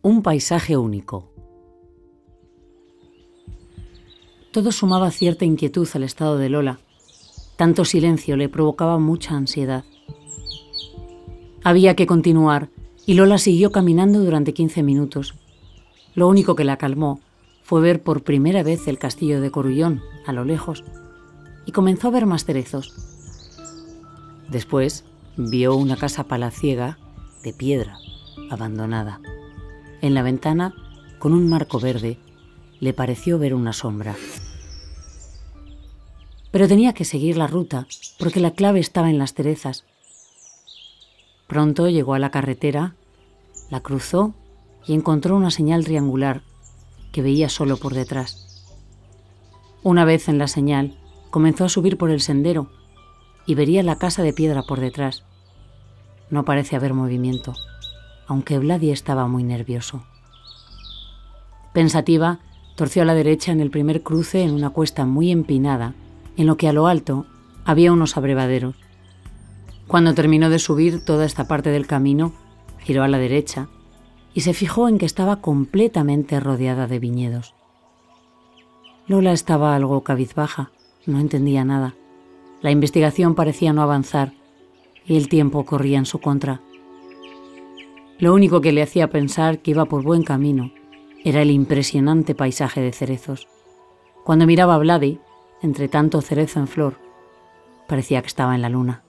Un paisaje único. Todo sumaba cierta inquietud al estado de Lola. Tanto silencio le provocaba mucha ansiedad. Había que continuar y Lola siguió caminando durante 15 minutos. Lo único que la calmó fue ver por primera vez el castillo de Corullón, a lo lejos, y comenzó a ver más cerezos. Después vio una casa palaciega de piedra, abandonada. En la ventana, con un marco verde, le pareció ver una sombra. Pero tenía que seguir la ruta, porque la clave estaba en las cerezas. Pronto llegó a la carretera, la cruzó y encontró una señal triangular que veía solo por detrás. Una vez en la señal, comenzó a subir por el sendero y vería la casa de piedra por detrás. No parece haber movimiento, aunque Vladi estaba muy nervioso. Pensativa, torció a la derecha en el primer cruce en una cuesta muy empinada, en lo que a lo alto había unos abrevaderos. Cuando terminó de subir toda esta parte del camino, giró a la derecha y se fijó en que estaba completamente rodeada de viñedos. Lola estaba algo cabizbaja, no entendía nada. La investigación parecía no avanzar y el tiempo corría en su contra. Lo único que le hacía pensar que iba por buen camino era el impresionante paisaje de cerezos. Cuando miraba a Vladi, entre tanto cerezo en flor, parecía que estaba en la luna.